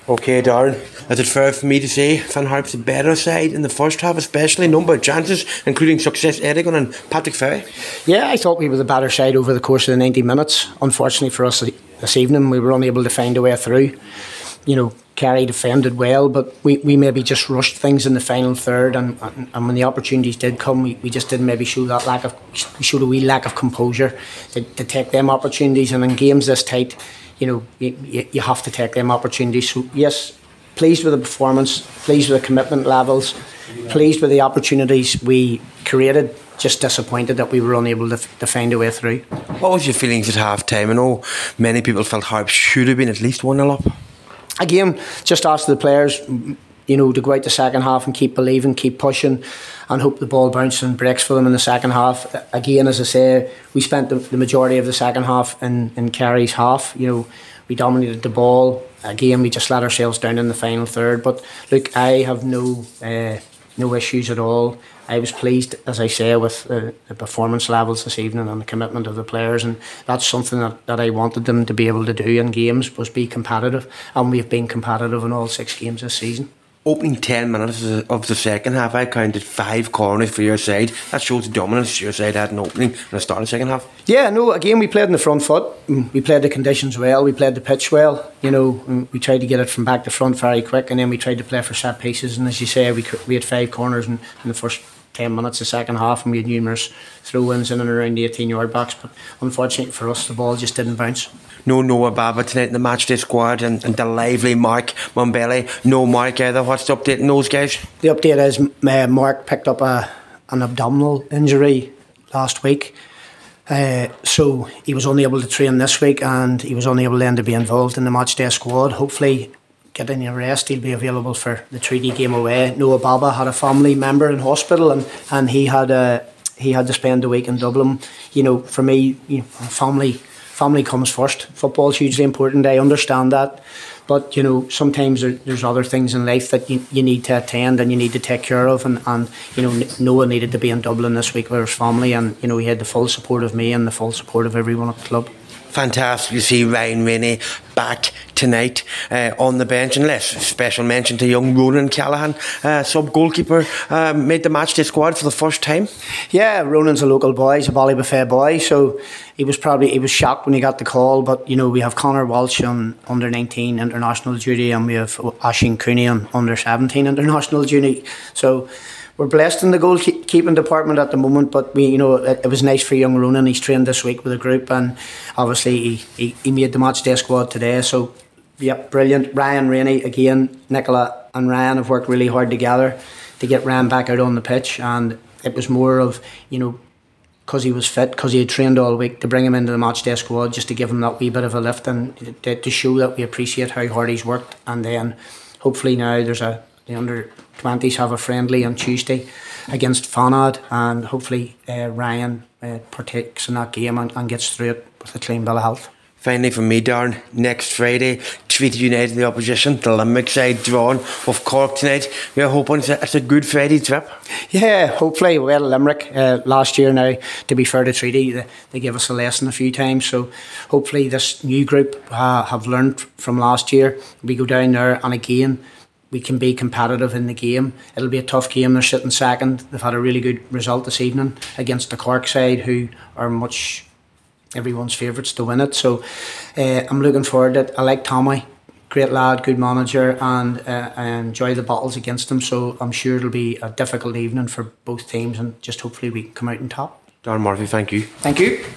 Okay, Darren, is it fair for me to say Finn Harp's the better side in the first half, especially number of chances, including success Erdogan and Patrick Ferry? Yeah, I thought we were the better side over the course of the 90 minutes. Unfortunately for us this evening, we were unable to find a way through. Kerry defended well, but we maybe just rushed things in the final third, and when the opportunities did come, we just didn't maybe show a wee lack of composure to take them opportunities. And in games this tight, you have to take them opportunities. So yes, pleased with the performance, pleased with the commitment levels, pleased with the opportunities we created. Just disappointed that we were unable to find a way through. What was your feelings at half time? I know many people felt Harp should have been at least 1-0 up. Again, just ask the players, to go out the second half and keep believing, keep pushing, and hope the ball bounces and breaks for them in the second half. Again, as I say, we spent the majority of the second half in Kerry's half. We dominated the ball. Again, we just let ourselves down in the final third. But look, I have no issues at all. I was pleased, as I say, with the performance levels this evening and the commitment of the players, and that's something that I wanted them to be able to do in games, was be competitive, and we've been competitive in all 6 games this season. Opening 10 minutes of the second half, I counted 5 corners for your side. That shows the dominance your side had in opening and the start of the second half. Yeah, no, again, we played in the front foot. We played the conditions well. We played the pitch well. We tried to get it from back to front very quick, and then we tried to play for set pieces. And as you say, we had 5 corners in the first 10 minutes of the second half, and we had numerous throw-ins in and around the 18-yard box. But unfortunately for us, the ball just didn't bounce. No Noah Baba tonight in the matchday squad, and the lively Mark Mumbele. No Mark either. What's the update on those guys? The update is Mark picked up an abdominal injury last week. So he was unable to train this week, and he was unable then to be involved in the matchday squad. Hopefully, getting a rest, he'll be available for the Treaty game away. Noah Baba had a family member in hospital, and he had to spend the week in Dublin. For me, family comes first. Football's hugely important. I understand that, but sometimes there's other things in life that you need to attend and you need to take care of. And Noah needed to be in Dublin this week with his family, and he had the full support of me and the full support of everyone at the club. Fantastic to see Ryan Rainey back tonight on the bench, and special mention to young Ronan Callahan, sub goalkeeper, made the matchday squad for the first time. Yeah, Ronan's a local boy, he's a Ballybuffet boy, so he was shocked when he got the call. But we have Connor Walsh on under 19 international duty, and we have Oisín Cooney on under 17 international duty. So we're blessed in the goalkeeping department at the moment, but it was nice for young Ronan. He's trained this week with a group, and obviously he made the matchday squad today. So, yep, brilliant. Ryan Rainey again. Nicola and Ryan have worked really hard together to get Ryan back out on the pitch, and it was more of because he was fit, because he had trained all week, to bring him into the matchday squad just to give him that wee bit of a lift and to show that we appreciate how hard he's worked. And then hopefully now the under-20s have a friendly on Tuesday against Fanad, and hopefully Ryan partakes in that game and gets through it with a clean bill of health. Finally from me, Darren, next Friday, Treaty United, the opposition, the Limerick side drawn with Cork tonight. We're hoping it's a good Friday trip. Yeah, hopefully. We had Limerick last year now. To be fair to Treaty, they gave us a lesson a few times, so hopefully this new group have learned from last year. We go down there, and again we can be competitive in the game. It'll be a tough game. They're sitting second. They've had a really good result this evening against the Cork side, who are everyone's favourites to win it. So I'm looking forward to it. I like Tommy, great lad, good manager, and I enjoy the battles against him. So I'm sure it'll be a difficult evening for both teams, and just hopefully we can come out on top. Darren Murphy, thank you. Thank you.